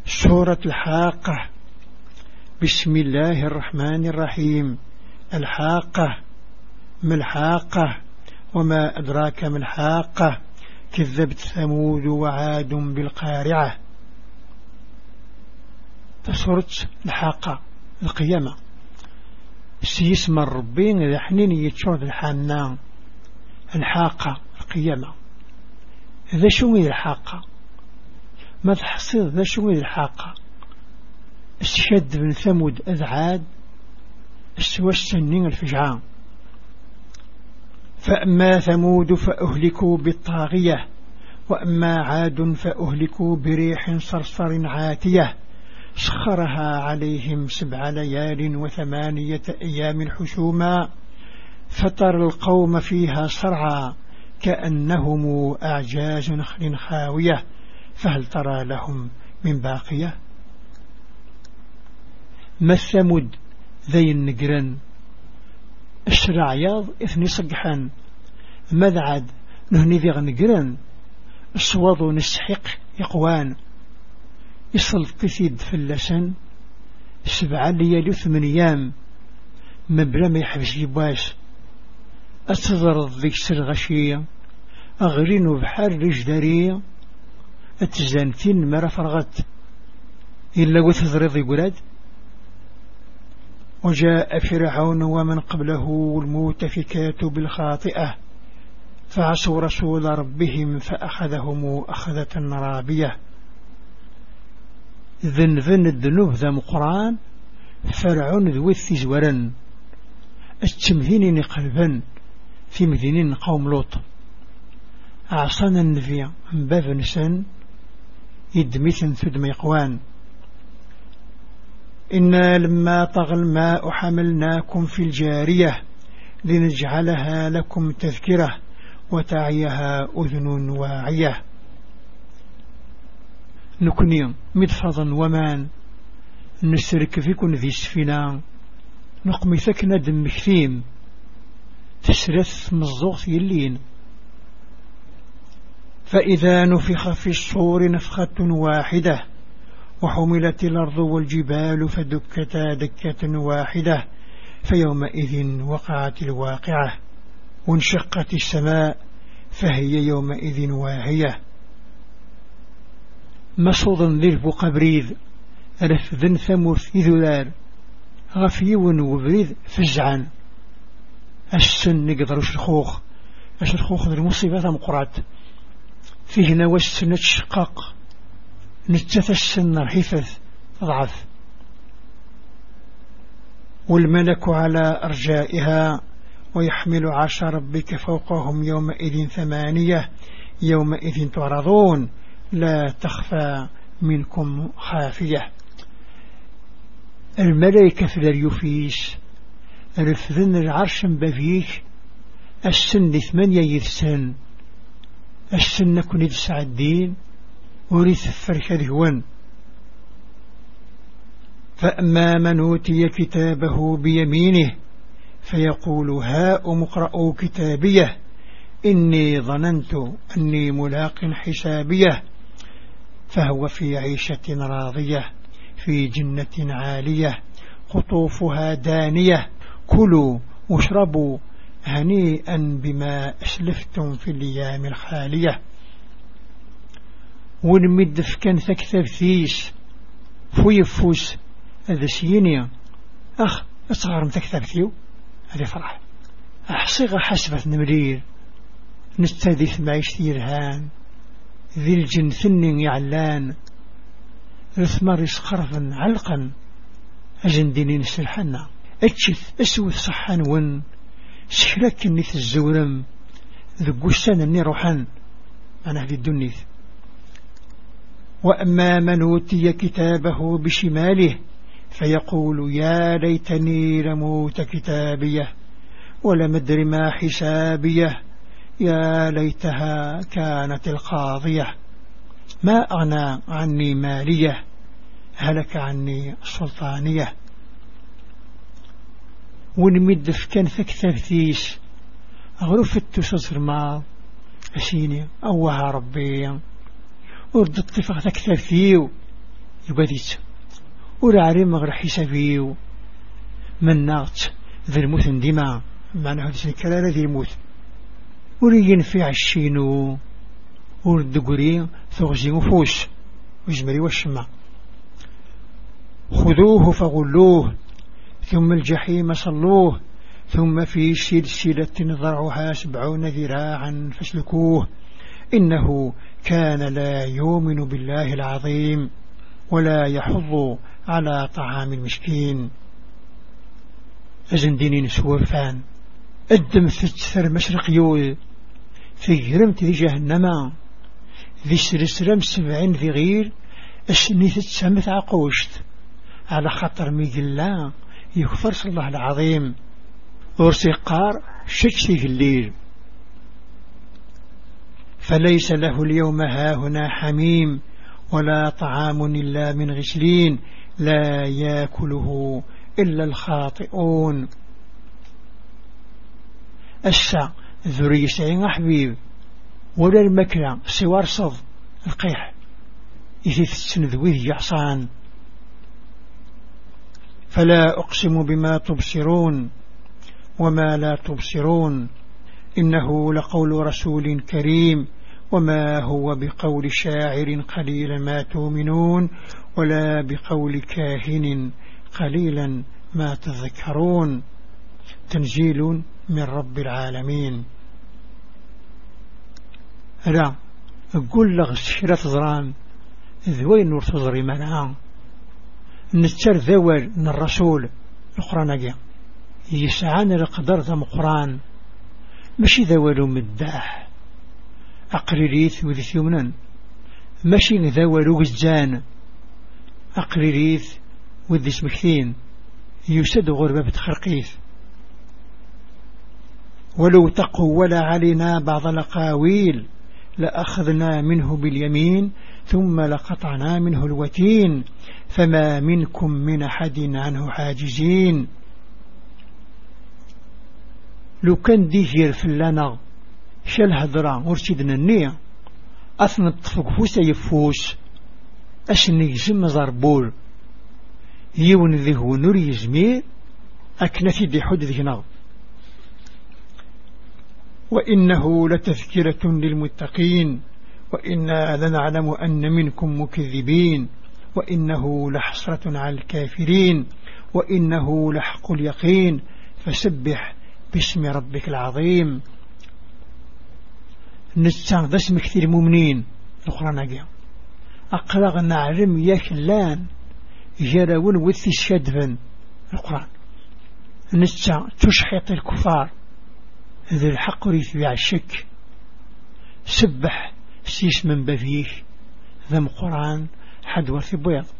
سورة الحاقة. بسم الله الرحمن الرحيم. الحاقة ما الحاقة وما أدراك ما الحاقة. كذبت ثمود وعاد بالقارعة. سورة الحاقة القيامة سيسم الربين إذا حنين يتشرد الحنان. الحاقة القيامة إذا شو الحاقة ما تحصيل ذا شو الحاقة. استشد بن ثمود أذعاد استوى السنين الفجعان. فأما ثمود فأهلكوا بالطاغية وأما عاد فأهلكوا بريح صرصر عاتية سخرها عليهم 7 ليال و8 أيام حسوما فترى القوم فيها صرعى كأنهم أعجاز نخل خاوية فهل ترى لهم من باقية. ما الثمود ذي النقرن الشرع عياض إثني صقحان مذعد نهني ذي غنقرن الصوض نسحق يقوان يصل قثيد في اللسن 7 ليال و8 أيام مبلا ما يحبس يباس أتضر ذيك الغشية أغرين بحر رجدارية التزانتين مرة فرغت إلا وتضرض يقولاد. وجاء فرعون ومن قبله المؤتفكات بالخاطئة فعصوا رسول ربهم فأخذهم أخذة رابية. ذن الذنوب ذا مقران فرعون ذو الثزورا التمهين قلبا في مدينين قوم لوط أعصانا النبي باب نسان يدمثن ثدم يقوان. إنا لما طغى الماء حملناكم في الجارية لنجعلها لكم تذكرة وتعيها أذن واعية. نكني مدفضا ومان نسرك فيكن ذي السفينة نقمي ثكنا دم كثيم تسرث مزوغ يلين. فإذا نفخ في الصور نفخة واحدة وحملت الأرض والجبال فدكتا دكة واحدة فيومئذ وقعت الواقعة وانشقت السماء فهي يومئذ واهية. مصوضا ذلب قبريذ رفذن ثموث ذلال غفيون وبريذ فزعا السن نقدر شرخوخ ذي المصيبة مقرات فيه نوس نتشقق نتتسن رحيفث ضعف. والملك على أرجائها ويحمل عرش ربك فوقهم يومئذ 8 يومئذ تعرضون لا تخفى منكم خافية. الملائكة في الريوفيس رفذن العرش بفيك السن 8 يذسن السن كن يدسع الدين ورث الفرك ذهون. فأما من أوتي كتابه بيمينه فيقول هاؤم اقرءوا كتابيه إني ظننت أني ملاق حسابيه فهو في عيشة راضية في جنة عالية قطوفها دانية كلوا واشربوا هنيئا بما أسلفتم في الأيام الخالية. ونمد فكان ثكثر ثيس فويفوس هذا سينيا أخ أصغر متكثر ثيو هذا فرح أحصيغ حسبة نمرير نستهدث معيش ثيرهان ذي الجن ثن يعلان رثمر يسقرفا علقا أجندينين سلحنا أتشث أسوث صحان ون سحرك النث الزورم ذو قسان الني روحان أنا هذه الدنيث. وأما من أوتي كتابه بشماله فيقول يا ليتني لموت كتابيه ولم أدر ما حسابيه يا ليتها كانت القاضية ما أغنى عني مالية هلك عني سلطانية. ونمد فكان ثكثر ثيس غرفت تصر ما أسيني أوها ربي ورد الطفق أكثر فيه يباديت ورعري مغر حسابيو من ناغت ذي الموت ديما معنى هذا الكلام ذي الموت وريين في عشينو وردقري ثغزي مفوس وجمري والشمع خذوه فغلوه ثم الجحيم صلوه ثم في سلسلة ضرعها 70 ذراعا فاسلكوه إنه كان لا يؤمن بالله العظيم ولا يحض على طعام المسكين أزندينين سوفان الدم ثر مشرق يول في جرمت ذي جهنم ذي سلسلم 70 ذي غير السني تتسمت عقوشت على خطر ميقلا يغفر الله العظيم ورسي قار شكسي في الليل فليس له اليوم هاهنا حميم ولا طعام إلا من غسلين لا يأكله إلا الخاطئون السا ذري سعين حبيب ولا المكرة سوار صد القيح إذا تسندويه يعصان فلا أقسم بما تبصرون وما لا تبصرون إنه لقول رسول كريم وما هو بقول شاعر قليلا ما تؤمنون ولا بقول كاهن قليلا ما تذكرون تنزيل من رب العالمين. لا أقول لك الشرة تزران ذوين نور تزري منها نتر ذوال من الرسول القرآن جاء يسعان القدر ذم قرآن ماشي ذوال مداح أقريريث وذي ثمنا ماشي ذوال وجزان أقريريث وذي اسمكثين يسد غربة بتخرقيث ولو تقول علينا بعض الأقاويل لأخذنا منه باليمين ثم لقطعنا منه الوتين فما منكم من أحد عنه حاجزين. لو كان ديجير في اللنا شال هدرا ورشدنا النية أثنى فوس يفوس أشني جم ضربول يون ذهو نور يزمير أكنتي دي حد ذهنا وإنه لتذكرة للمتقين وإنا لنعلم أن منكم مكذبين وإنه لحسرة على الكافرين وإنه لحق اليقين فسبح باسم ربك العظيم. نستعد اسم كثير مؤمنين القرآن أجا أقرأ نعلم يكلان جراون وثي الشدفن القرآن نستعد تشحط الكفار ذي الحق ريث الشك سبح سيس من بفيه ذم قرآن حد وثي بيض